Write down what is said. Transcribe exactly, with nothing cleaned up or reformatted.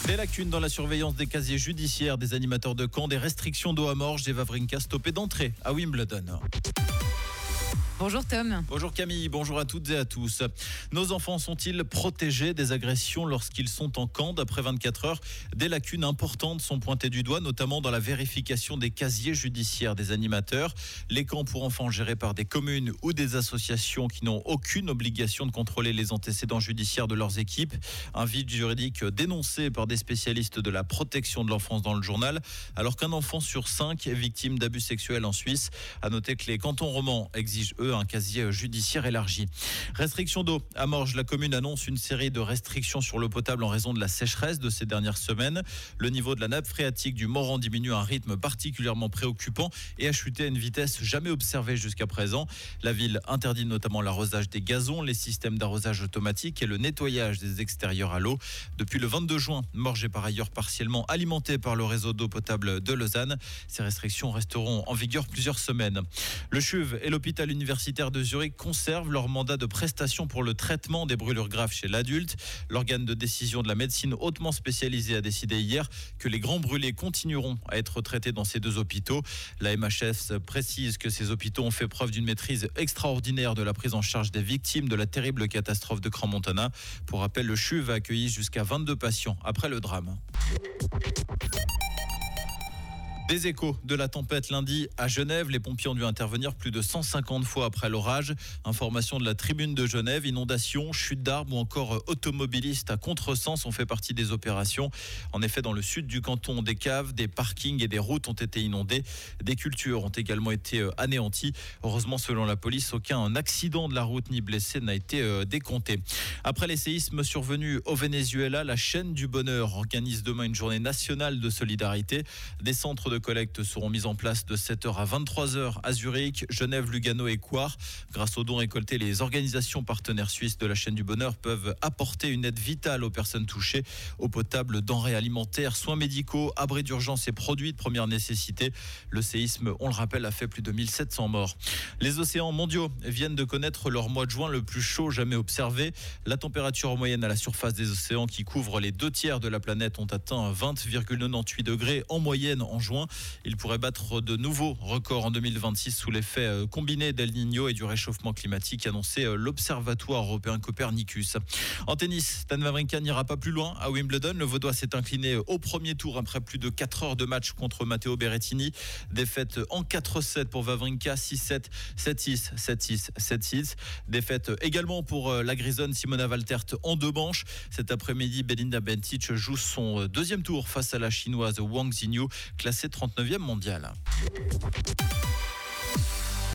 Des lacunes dans la surveillance des casiers judiciaires des animateurs de camps, des restrictions d'eau à Morges, des Wawrinka stoppés d'entrée à Wimbledon. Bonjour Tom. Bonjour Camille, bonjour à toutes et à tous. Nos enfants sont-ils protégés des agressions lorsqu'ils sont en camp? D'après vingt-quatre heures, des lacunes importantes sont pointées du doigt, notamment dans la vérification des casiers judiciaires des animateurs. Les camps pour enfants gérés par des communes ou des associations qui n'ont aucune obligation de contrôler les antécédents judiciaires de leurs équipes. Un vide juridique dénoncé par des spécialistes de la protection de l'enfance dans le journal, alors qu'un enfant sur cinq est victime d'abus sexuels en Suisse. À noter que les cantons romans exigent, eux, un casier judiciaire élargi. Restriction d'eau. À Morges, la commune annonce une série de restrictions sur l'eau potable en raison de la sécheresse de ces dernières semaines. Le niveau de la nappe phréatique du Morand diminue à un rythme particulièrement préoccupant et a chuté à une vitesse jamais observée jusqu'à présent. La ville interdit notamment l'arrosage des gazons, les systèmes d'arrosage automatique et le nettoyage des extérieurs à l'eau. Depuis le vingt-deux juin, Morges est par ailleurs partiellement alimentée par le réseau d'eau potable de Lausanne. Ces restrictions resteront en vigueur plusieurs semaines. Le CHUV et l'hôpital universitaire de Zurich conservent leur mandat de prestation pour le traitement des brûlures graves chez l'adulte. L'organe de décision de la médecine hautement spécialisée a décidé hier que les grands brûlés continueront à être traités dans ces deux hôpitaux. La M H S précise que ces hôpitaux ont fait preuve d'une maîtrise extraordinaire de la prise en charge des victimes de la terrible catastrophe de Crans-Montana. Pour rappel, le CHUV a accueilli jusqu'à vingt-deux patients après le drame. Des échos de la tempête lundi à Genève. Les pompiers ont dû intervenir plus de cent cinquante fois après l'orage. Information de la tribune de Genève. Inondations, chutes d'arbres ou encore automobilistes à contresens ont fait partie des opérations. En effet, dans le sud du canton, des caves, des parkings et des routes ont été inondées. Des cultures ont également été anéanties. Heureusement, selon la police, aucun accident de la route ni blessé n'a été décompté. Après les séismes survenus au Venezuela, la chaîne du bonheur organise demain une journée nationale de solidarité. Des centres de collecte seront mises en place de sept heures à vingt-trois heures à Zurich, Genève, Lugano et Coire. Grâce aux dons récoltés, les organisations partenaires suisses de la chaîne du bonheur peuvent apporter une aide vitale aux personnes touchées. Eau potable, denrées alimentaires, soins médicaux, abris d'urgence et produits de première nécessité. Le séisme, on le rappelle, a fait plus de mille sept cents morts. Les océans mondiaux viennent de connaître leur mois de juin le plus chaud jamais observé. La température moyenne à la surface des océans qui couvre les deux tiers de la planète ont atteint vingt virgule quatre-vingt-dix degrés en moyenne en juin. Il pourrait battre de nouveaux records en deux mille vingt-six sous l'effet combiné d'El Niño et du réchauffement climatique, annoncé l'Observatoire européen Copernicus. En tennis, Stan Wawrinka n'ira pas plus loin à Wimbledon. Le Vaudois s'est incliné au premier tour après plus de quatre heures de match contre Matteo Berrettini. Défaite en quatre sept pour Wawrinka, six sept, sept six, sept six, sept six. Défaite également pour la grisonne Simona Waltert en deux manches. Cet après-midi, Belinda Bencic joue son deuxième tour face à la chinoise Wang Xinyu, classée trente-neuvième mondiale.